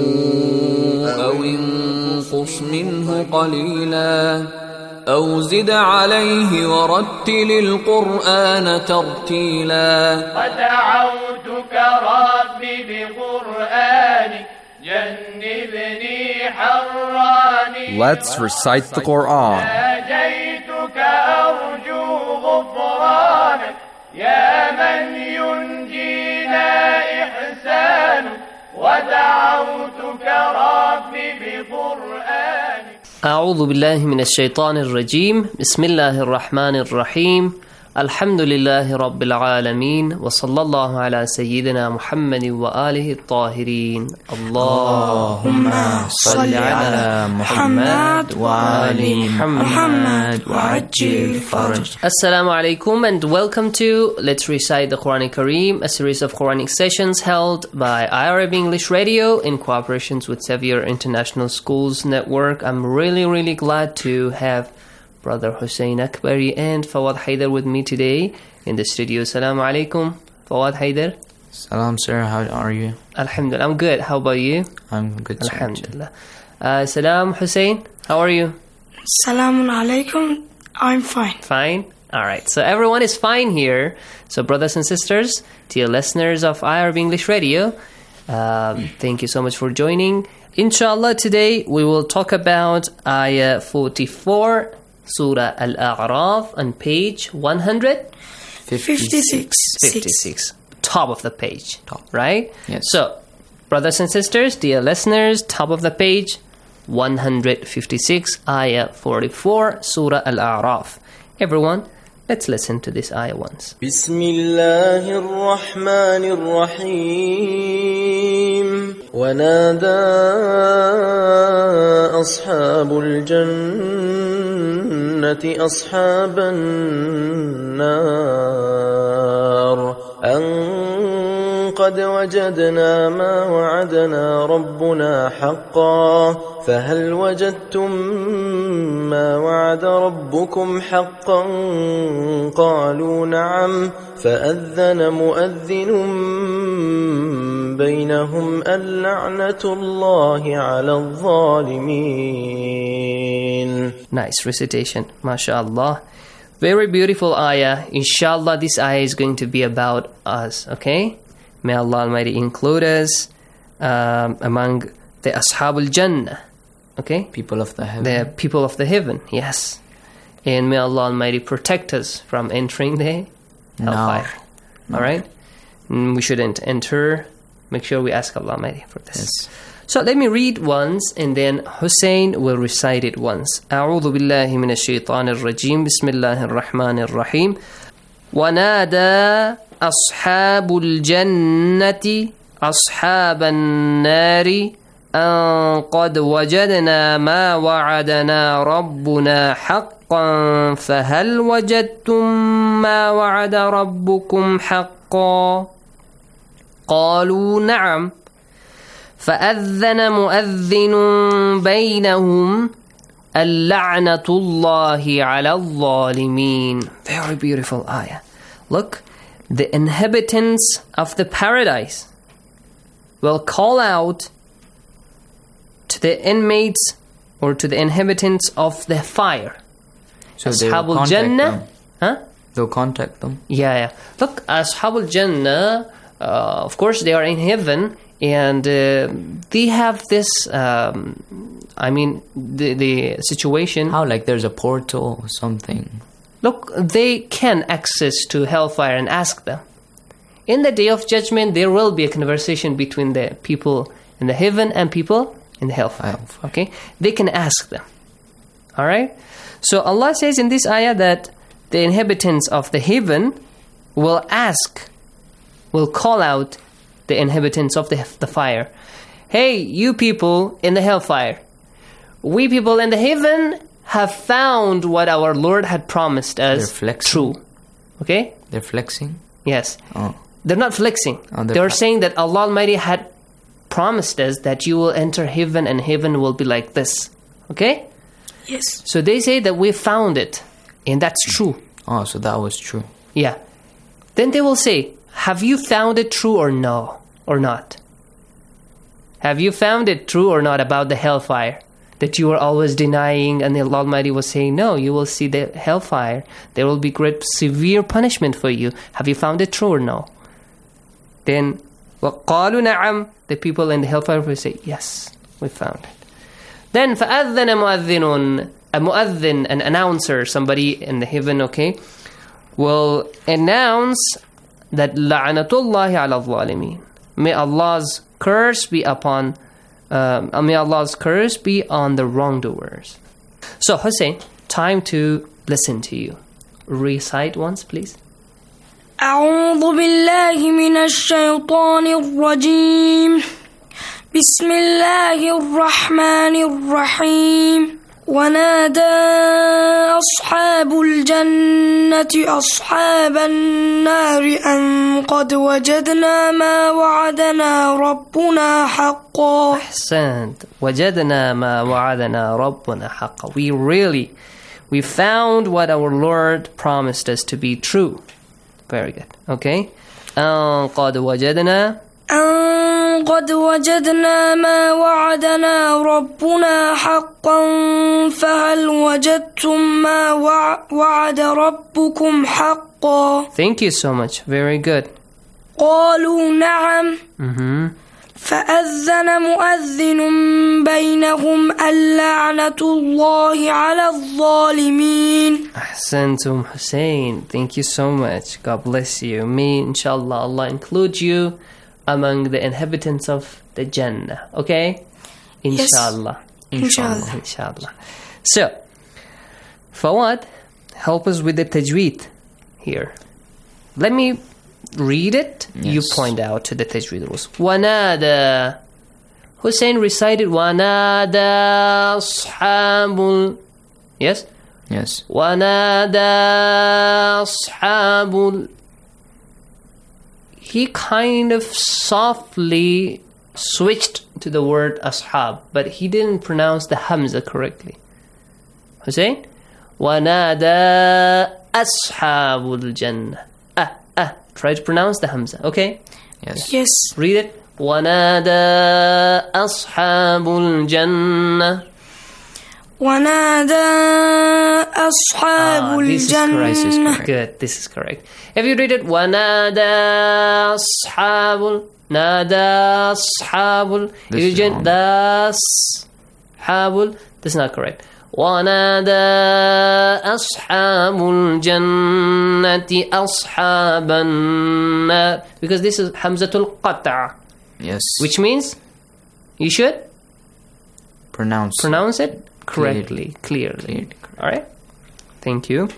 أو انقص منه قليلا أو زد عليه ورتل القرآن ترتيلا. ودعوتك ربي بقرآنك جنبني حراني. Let's recite the Quran. ناجيتك أرجو غفرانك يا من ينجينا إحسانك. ودعوتك ربي بقرآنك. أعوذ بالله من الشيطان الرجيم. بسم الله الرحمن الرحيم. الحمد لله رب العالمين وصلى الله على سيدنا محمد وآله الطاهرين. اللهم صل على محمد وآل محمد وعجل فرج. Assalamu alaikum and welcome to Let's Recite the Quran Kareem, a series of Quranic sessions held by I R I B English Radio in cooperation with Xavier International Schools Network. I'm really really glad to have Brother Hussein Akbari and Fawad Haider with me today in the studio. Assalamu alaikum, Fawad Haider. Salam, sir. How are you? Alhamdulillah. I'm good. How about you? I'm good, sir. Alhamdulillah. Uh, Salam, Hussein. How are you? Salamun alaikum. I'm fine. Fine? Alright. So everyone is fine here. So brothers and sisters, dear listeners of I R B English Radio, um, thank you so much for joining. Inshallah, today we will talk about Ayah forty-four, Surah Al-A'raf on page one hundred fifty-six. fifty-six. Top of the page. Top. Right? Yes. So, brothers and sisters, dear listeners, top of the page, one hundred fifty-six, Ayah forty-four, Surah Al-A'raf. Everyone, let's listen to this ayah once. Bismillahir Rahmanir Rahim. ونادى أصحاب الجنة أصحاب النار أن قد وجدنا ما وعدنا ربنا حقا فهل وجدتم ما وعد ربكم حقا قالوا نعم فأذن مؤذن بينهم اللعنة الله على الظالمين. Nice recitation, mashallah. Very beautiful ayah. Inshallah, this ayah is going to be about us, okay? May Allah Almighty include us um, among the Ashabul Jannah, okay? People of the heaven. The people of the heaven, yes. And may Allah Almighty protect us from entering the hellfire. No. All right? Mm, we shouldn't enter. Make sure we ask Allah Almighty for this. Yes. So let me read once and then Hussein will recite it once. أعوذ بالله من الشيطان الرجيم بسم الله الرحمن الرحيم ونادى أصحاب الجنة أصحاب النار أن قد وجدنا ما وعدنا ربنا حقا فهل وجدتم ما وعد ربكم حقا قالوا نعم فأذن مؤذن بينهم اللعنة الله على الظالمين. Very beautiful ayah. Look, the inhabitants of the paradise will call out to the inmates or to the inhabitants of the fire. So they will contact Jannah, them. Huh? They'll contact them. Yeah, yeah. Look, Ashabul Jannah, uh, of course, they are in heaven. And uh, they have this, um, I mean, the, the situation... How, like there's a portal or something? Look, they can access to hellfire and ask them. In the day of judgment, there will be a conversation between the people in the heaven and people in the hellfire. Okay? They can ask them. Alright? So Allah says in this ayah that the inhabitants of the heaven will ask, will call out the inhabitants of the, the fire. Hey, you people in the hellfire. We people in the heaven have found what our Lord had promised us true. Okay? They're flexing? Yes. Oh. They're not flexing. Oh, they're they are fa- saying that Allah Almighty had promised us that you will enter heaven and heaven will be like this. Okay? Yes. So they say that we found it. And that's true. Oh, so that was true. Yeah. Then they will say, have you found it true or no? Or not? Have you found it true or not about the hellfire? That you were always denying and the Almighty was saying, no, you will see the hellfire. There will be great severe punishment for you. Have you found it true or no? Then, وَقَالُوا نَعَمْ the people in the hellfire will say, yes, we found it. Then, فَأَذَّنَ مُؤَذِّنٌ a mu'adhin, an announcer, somebody in the heaven, okay, will announce that la'natullahi ala zalimin. May Allah's curse be upon, um, may Allah's curse be on the wrongdoers. So Hussein, time to listen to you. Recite once, please. أعوذ بالله من الشيطان الرجيم بسم الله الرحمن الرحيم ونادى أصحاب الجنة أصحاب النار أن قد وجدنا ما وعدنا ربنا حقا أحسنت وجدنا ما وعدنا ربنا حقا. We really, we found what our Lord promised us to be true. Very good. Okay. أن قد وجدنا أن قد وجدنا ما وعدنا ربنا حقا فهل وجدتم ما وعد ربكم حقا. Thank you so much. Very good. قالوا نعم. Mm-hmm. فأذن مؤذن بينهم اللعنة الله على الظالمين. Ahsantum Hussein. Thank you so much. God bless you. May inshallah Allah include you among the inhabitants of the Jannah. Okay? Inshallah. Yes. Inshallah. Inshallah. So, Fawad, help us with the tajweed here. Let me read it. Yes. You point out to the tajweed rules. Wanada. Hussein recited Wanada ashabul. Yes? Yes. Wanada ashabul. He kind of softly switched to the word ashab, but he didn't pronounce the hamza correctly. Hussein? وَنَادَى أَصْحَابُ الْجَنَّةِ Ah, ah. Try to pronounce the hamza, okay? Yes. Yes. Read it. وَنَادَى أَصْحَابُ الْجَنَّةِ ونادى أصحاب Ah, this is correct. This is الجنة correct. Good, this is correct. If you read it, وَنَادَى أَصْحَابُ نَادَى أَصْحَابُ This you is gen- wrong. the أصحاب, this is not correct. وَنَادَى أَصْحَابُ الْجَنَّةِ أَصْحَابَ النَّارِ, because this is Hamzatul Qat'a, Yes. which means you should pronounce pronounce it correctly, clearly. Clearly. All right. Thank you.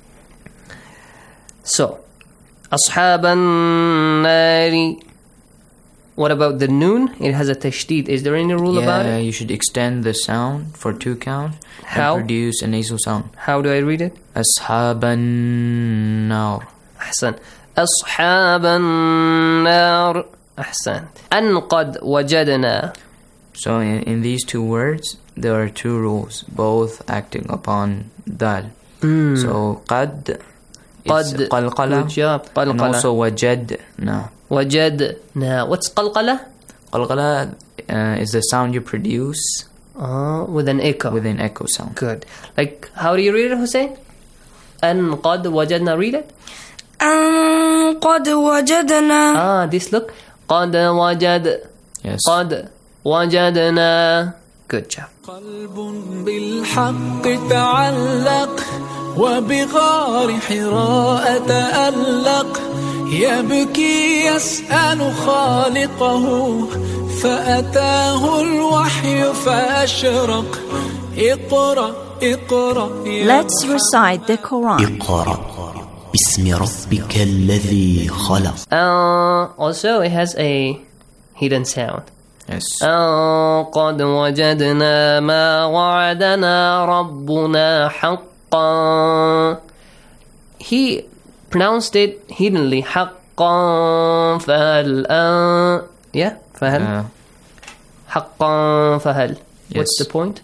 So, أصحاب النار. What about the noon? It has a tashdid. Is there any rule Yeah, about it? you should extend the sound for two counts How? and produce a nasal sound. How do I read it? أصحاب النار. أحسن. أصحاب النار. أحسن. أن قد وجدنا. So in, in these two words, there are two rules, both acting upon dal. Mm. So قد, it's قد. قلقلة, Good job. and قلقلة. also وجدنا. وجدنا. What's قلقلة? قلقلة uh, is the sound you produce uh, with an echo. with an echo sound. Good. Like, how do you read it, Hussein? أن قد وجدنا. Read it. أن قد وجدنا Ah, this look. قد وجد. Yes. قد وجدنا. Good job. قلب بالحق تعلق وبغار حراء تألق يبكي يسأل خالقه فأتاه الوحي فأشرق اقرأ اقرأ Let's recite the Quran. اقرأ باسم ربك الذي خلق. Uh, also, it has a hidden sound. Yes. أن قد وجدنا ما وعدنا ربنا حقا. He pronounced it hiddenly. حقا فهل أن yeah فهل Uh, حقا فهل. What's Yes. the point?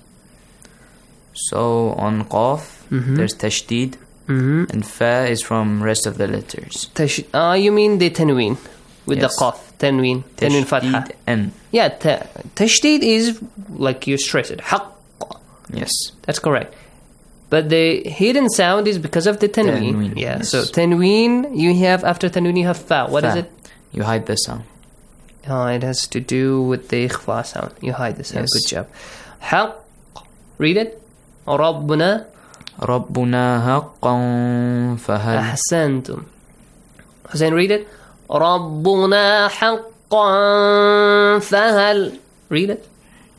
so on qaf, Mhm. there's tashdid, Mm-hmm. and fa is from rest of the letters. Tash- uh, you mean the tanween with Yes. the qaf. Tanween. Tanween fatha. Tashdid and Yeah, ta- tashdid is like you stress it. حق. yes. That's correct. But the hidden sound is because of the tanween. Tanween, Yeah, yes. so tanween, you have, after tanween, you have fa. What is Fa. it? You hide the sound. Oh, it has to do with the ikhfa sound. You hide the sound. Yes. Good job. حق. Read it. ربنا. ربنا حقا فهل. أحسنتم. Hussein, read it. ربنا حقا فهل. Read it.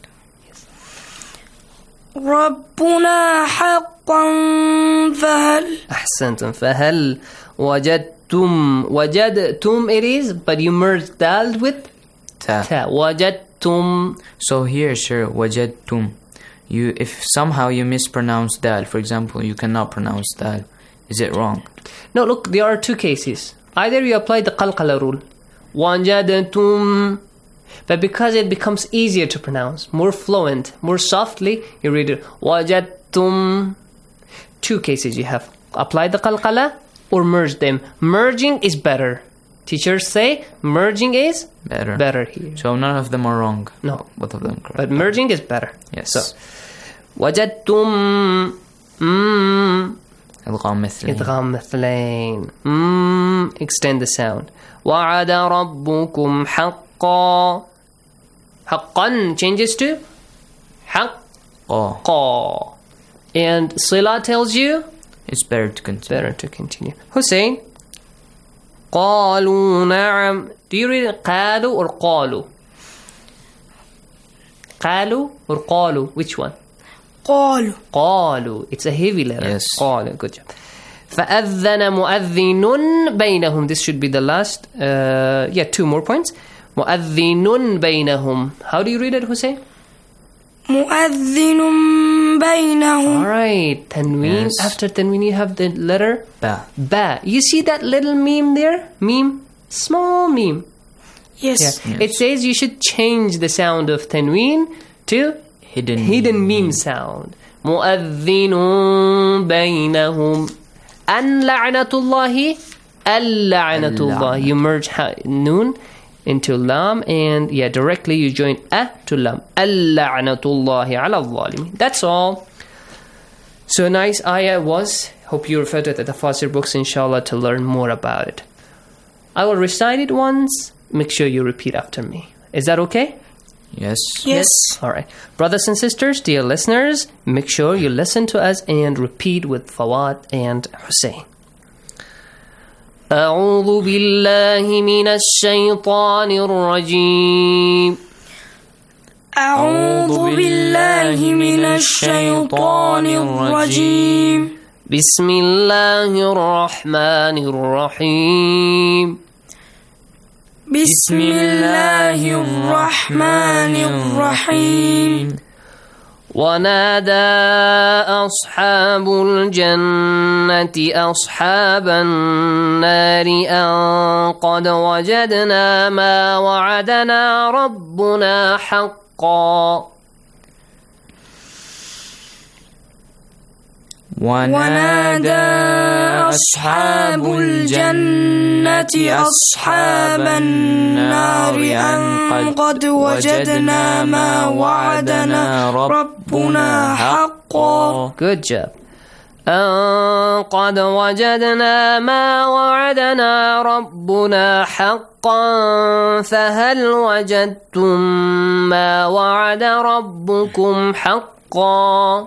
ربنا حقا فهل أحسنتم. فهل وجدتم. وجدتم it is, but you merge dal with Ta. ta. وجدتم. So here, sure, وجدتم. You, if somehow you mispronounce dal, for example, you cannot pronounce dal. Is it wrong? No, look, there are two cases. Either you apply the qalqala rule. وجدتم. But because it becomes easier to pronounce, more fluent, more softly, you read it. وجدتم. Two cases you have. Apply the qalqala or merge them. Merging is better. Teachers say merging is Better. better here. So none of them are wrong. No. Both of them correct. But merging is better. Yes. So, وجدتم. Mm. إدغام مثلين. إدغام مثلين. Mm. Extend the sound. وعد ربكم حقا. حقا changes to حقا. And Sila tells you it's better to continue. Better to continue. Hussein. قالوا نعم. Do you read it قالوا or قالوا? قالوا or قالوا? Which one? قالوا قالوا. It's a heavy letter. Yes. قالوا. Good job. فأذن مؤذن بينهم. This should be the last. Uh, yeah, two more points. مؤذن بينهم. How do you read it, Hussein? مؤذن بينهم. Alright, tanween. Yes. After tanween, you have the letter Ba. Ba. You see that little meme there? Meme? Small meme. Yes. Yeah. Yes. It says you should change the sound of tanween to Hidden. hidden meme sound. مؤذن بينهم. أن لعنة الله اللعنة الله. You merge ha- noon into lam, and yeah, directly you join a to lam. Al-la'natullahi ala al-zalimin. That's all. So a nice ayah was. Hope you refer to it at the Tafsir books, inshallah, to learn more about it. I will recite it once. Make sure you repeat after me. Is that okay? Yes. Yes. All right. Brothers and sisters, dear listeners, make sure you listen to us and repeat with Fawad and Hussein. أعوذ بالله من الشيطان الرجيم. أعوذ بالله من الشيطان الرجيم. بسم الله الرحمن الرحيم. بسم الله الرحمن الرحيم. ونادى أصحاب الجنة أصحاب النار أن قد وجدنا ما وعدنا ربنا حقا. ونادى أصحاب الجنة أصحاب النار أن قد وجدنا ما وعدنا ربنا حقا. Good job. أن قد وجدنا ما وعدنا ربنا حقا فهل وجدتم ما وعد ربكم حقا.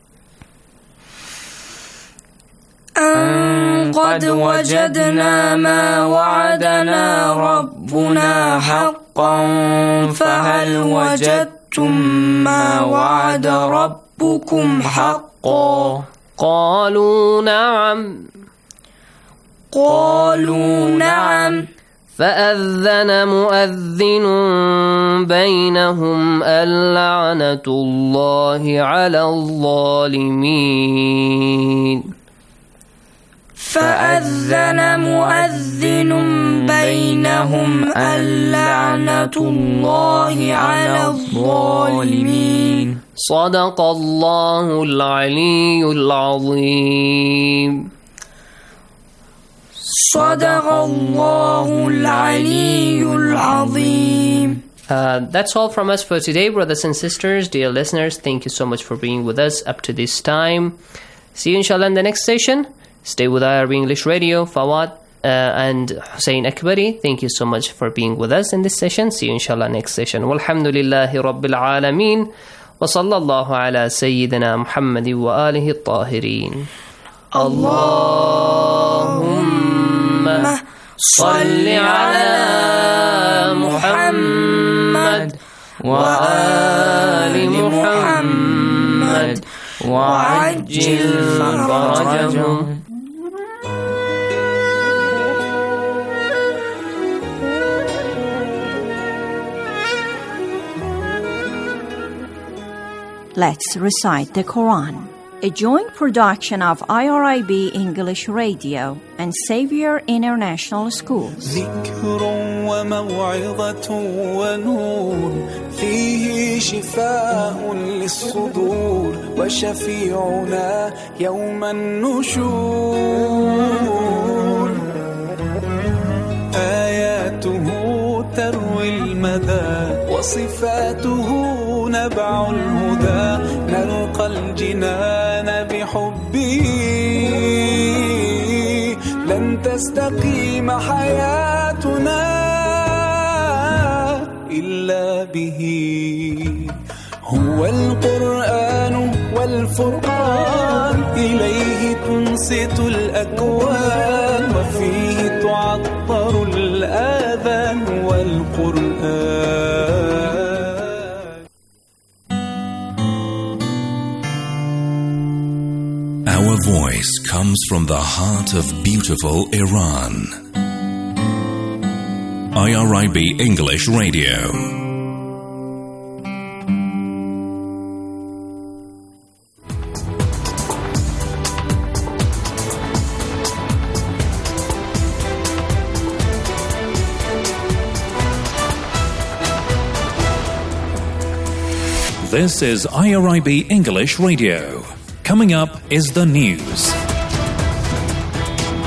أن قد وجدنا ما وعدنا ربنا حقا فهل وجدتم ما وعد ربكم حقا. قالوا نعم. قالوا نعم. فأذن مؤذن بينهم اللعنة الله على الظالمين. فأذن مؤذن بينهم اللعنة الله على الظالمين. صدق الله العلي العظيم. صدق الله العلي العظيم. Uh, that's all from us for today, brothers and sisters, dear listeners. Thank you so much for being with us up to this time. See you inshallah in the next session. Stay with I R B English Radio. Fawad uh, and Hussein Akbari, thank you so much for being with us in this session. See you inshallah next session. Walhamdulillahi Rabbil Alameen. Wa sallallahu ala Sayyidina Muhammadin wa alihi at-tahirin. Allahumma salli ala Muhammad wa ali Muhammad wa ajil farajahum. Let's recite the Quran. A joint production of I R I B English Radio and Xavier International Schools. ذكر وموعظة ونور فيه شفاء للصدور وشفيعنا يوم النشور آياته تروي المدى وصفاته نبع الهدى نلقى الجنان بحبه لن تستقيم حياتنا إلا به هو القرآن والفرقان إليه تنصت الأكوان وفيه تعطر الآذان والقرآن. Our voice comes from the heart of beautiful Iran. I R I B English Radio. This is I R I B English Radio. Coming up is the news.